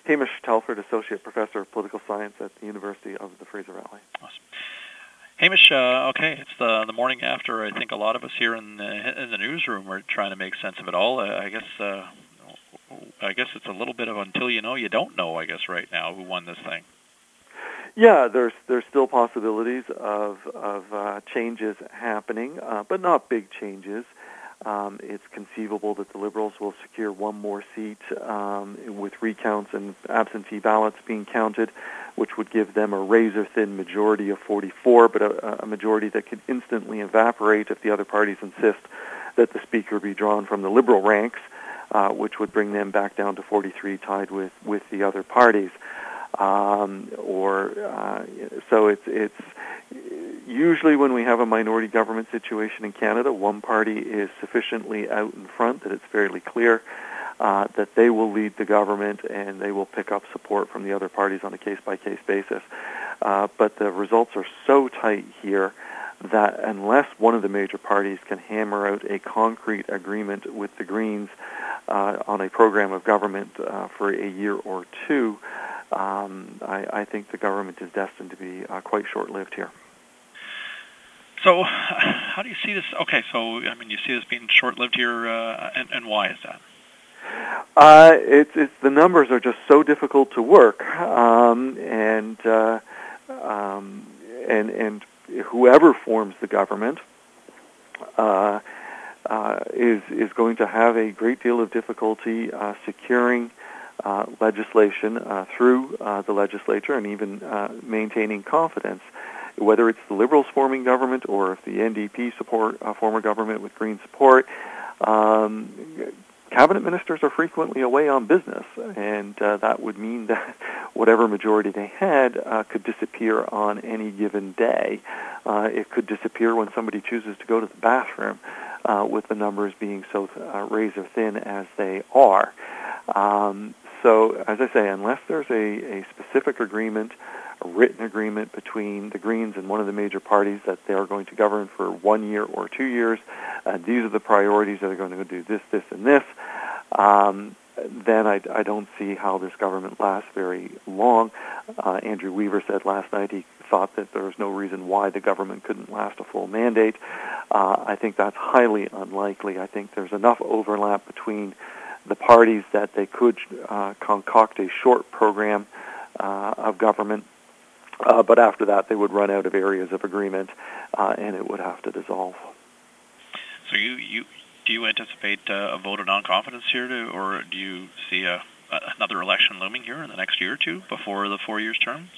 Hamish Telford, Associate Professor of Political Science at the University of the Fraser Valley. Awesome. Hamish, okay, it's the morning after. I think a lot of us here in the newsroom are trying to make sense of it all. I guess it's a little bit of until you know, you don't know, I guess, right now, who won this thing. Yeah, there's still possibilities of changes happening, but not big changes. It's conceivable that the Liberals will secure one more seat with recounts and absentee ballots being counted, which would give them a razor-thin majority of 44, but a majority that could instantly evaporate if the other parties insist that the Speaker be drawn from the Liberal ranks, which would bring them back down to 43, tied with the other parties. So it's usually when we have a minority government situation in Canada, one party is sufficiently out in front that it's fairly clear that they will lead the government and they will pick up support from the other parties on a case-by-case basis. But the results are so tight here that unless one of the major parties can hammer out a concrete agreement with the Greens on a program of government for a year or two, I think the government is destined to be quite short-lived here. So, how do you see this? Okay, so I mean, you see this being short-lived here, and why is that? It's the numbers are just so difficult to work, and whoever forms the government is going to have a great deal of difficulty securing legislation through the legislature and even maintaining confidence. Whether it's the Liberals forming government or if the NDP form a government with Green support, cabinet ministers are frequently away on business, and that would mean that whatever majority they had could disappear on any given day. It could disappear when somebody chooses to go to the bathroom, with the numbers being so razor thin as they are. So, as I say, unless there's a specific agreement, a written agreement between the Greens and one of the major parties that they are going to govern for 1 year or 2 years, these are the priorities that are going to do this, this, and this, then I don't see how this government lasts very long. Andrew Weaver said last night he thought that there was no reason why the government couldn't last a full mandate. I think that's highly unlikely. I think there's enough overlap between the parties that they could concoct a short program of government, but after that they would run out of areas of agreement, and it would have to dissolve. So do you anticipate a vote of non-confidence here, or do you see another election looming here in the next year or two before the 4 years terms?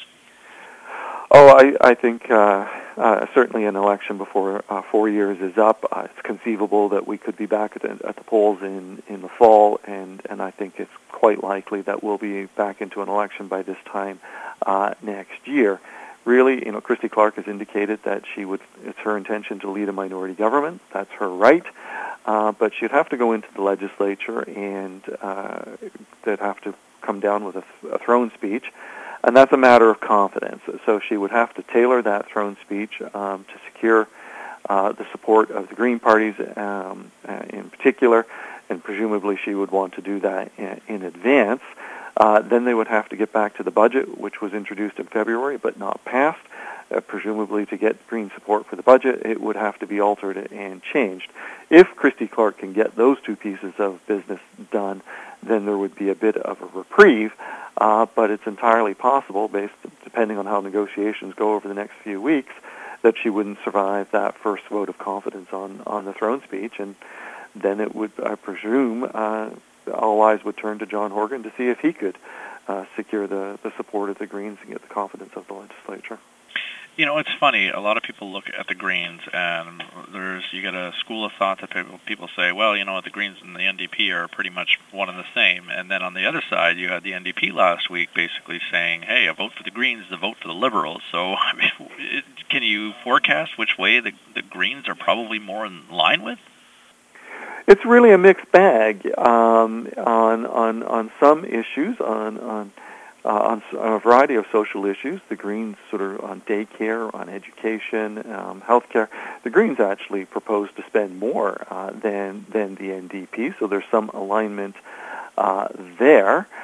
Oh, I think certainly an election before 4 years is up. It's conceivable that we could be back at the polls in the fall, and I think it's quite likely that we'll be back into an election by this time next year. Really, Christy Clark has indicated that it's her intention to lead a minority government. That's her right. But she'd have to go into the legislature, and they'd have to come down with a throne speech. And that's a matter of confidence. So she would have to tailor that throne speech to secure the support of the Green parties in particular, and presumably she would want to do that in advance. Then they would have to get back to the budget, which was introduced in February but not passed. Presumably to get Green support for the budget, it would have to be altered and changed. If Christy Clark can get those two pieces of business done, then there would be a bit of a reprieve, but it's entirely possible, depending on how negotiations go over the next few weeks, that she wouldn't survive that first vote of confidence on the throne speech, and then it would, I presume, all eyes would turn to John Horgan to see if he could secure the support of the Greens and get the confidence of the legislature. It's funny. A lot of people look at the Greens, and you get a school of thought that people say, well, the Greens and the NDP are pretty much one and the same. And then on the other side, you had the NDP last week basically saying, hey, a vote for the Greens is a vote for the Liberals. So, I mean, can you forecast which way the Greens are probably more in line with? It's really a mixed bag on some issues, on a variety of social issues. The Greens sort of on daycare, on education, healthcare. The Greens actually propose to spend more than the NDP, so there's some alignment there.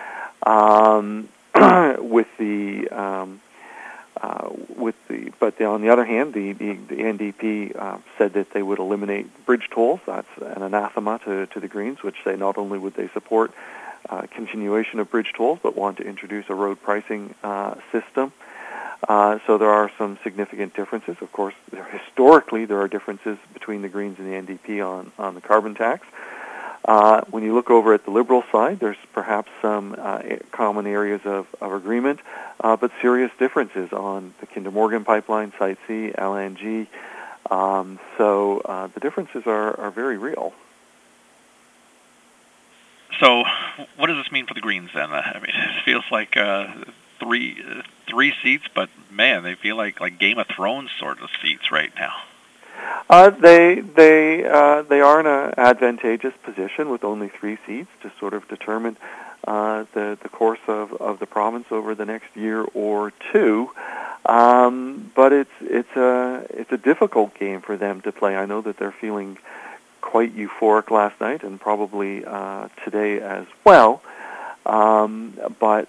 But on the other hand, the NDP said that they would eliminate bridge tolls. That's an anathema to the Greens, which say not only would they support continuation of bridge tolls, but want to introduce a road pricing system. So there are some significant differences. Of course, historically there are differences between the Greens and the NDP on the carbon tax. When you look over at the Liberal side, there's perhaps some common areas of agreement, but serious differences on the Kinder Morgan pipeline, Site C, LNG. So the differences are very real. So what does this mean for the Greens then? I mean, it feels like three seats, but man, they feel like Game of Thrones sort of seats right now. They are in an advantageous position with only 3 seats to sort of determine the course of the province over the next year or two. But it's a difficult game for them to play. I know that they're feeling quite euphoric last night and probably today as well. But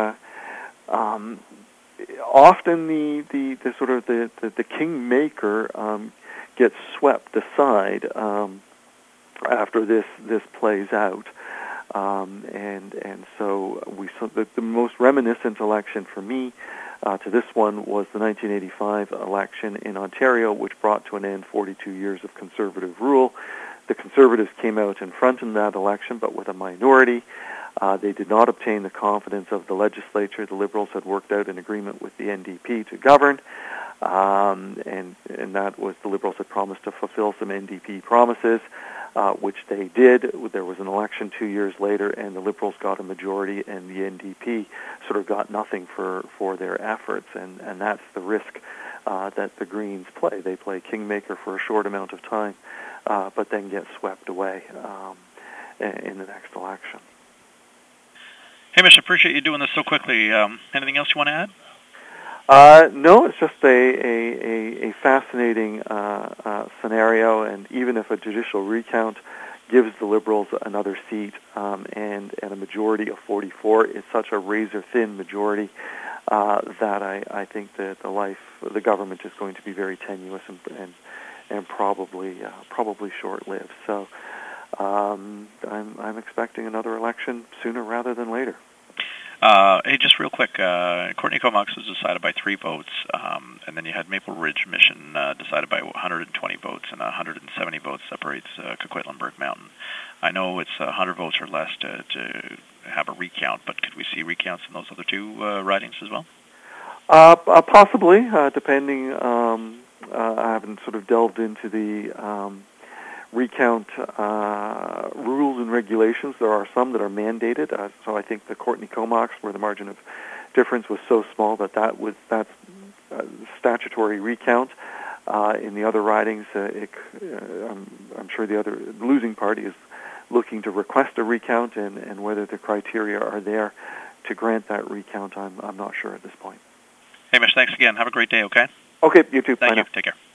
often the sort of the kingmaker gets swept aside after this plays out, and so the most reminiscent election for me to this one was the 1985 election in Ontario, which brought to an end 42 years of Conservative rule. The Conservatives came out in front in that election, but with a minority. They did not obtain the confidence of the legislature. The Liberals had worked out an agreement with the NDP to govern, and that was the Liberals had promised to fulfill some NDP promises, which they did. There was an election 2 years later, and the Liberals got a majority, and the NDP sort of got nothing for their efforts, and that's the risk that the Greens play. They play kingmaker for a short amount of time, but then get swept away in the next election. Hamish, I appreciate you doing this so quickly. Anything else you want to add? No, it's just a fascinating scenario, and even if a judicial recount gives the Liberals another seat and a majority of 44, it's such a razor-thin majority that I think that the government is going to be very tenuous and probably short-lived. So I'm expecting another election sooner rather than later. Hey, just real quick, Courtney Comox was decided by 3 votes, and then you had Maple Ridge Mission decided by 120 votes, and 170 votes separates Coquitlam-Burke Mountain. I know it's 100 votes or less to have a recount, but could we see recounts in those other 2 ridings as well? Possibly, depending. I haven't sort of delved into the recount rules and regulations. There are some that are mandated, so I think the Courtney Comox, where the margin of difference was so small that's statutory recount. In the other ridings, I'm sure the losing party is looking to request a recount, and whether the criteria are there to grant that recount, I'm not sure at this point. Hamish, thanks again. Have a great day, okay? Okay, you too. Thank Bye you. now. Take care.